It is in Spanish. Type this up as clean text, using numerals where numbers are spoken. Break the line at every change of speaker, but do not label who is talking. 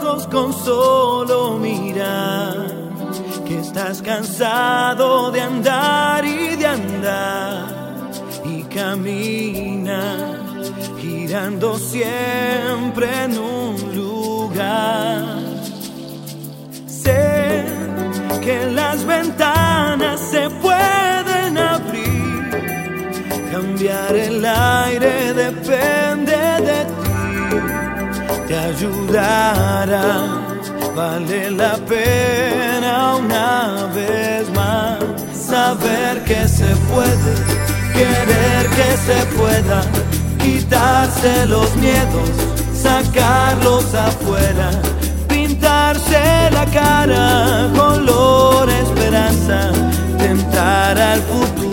ojos con solo mirar, que estás cansado de andar y de andar, y camina girando siempre en un lugar. Sé que las ventanas se pueden abrir, cambiar el aire depende de ti, te ayudará, vale la pena una vez más saber que se puede, querer que se pueda, quitarse los miedos, sacarlos afuera, pintarse la cara color esperanza, tentar al futuro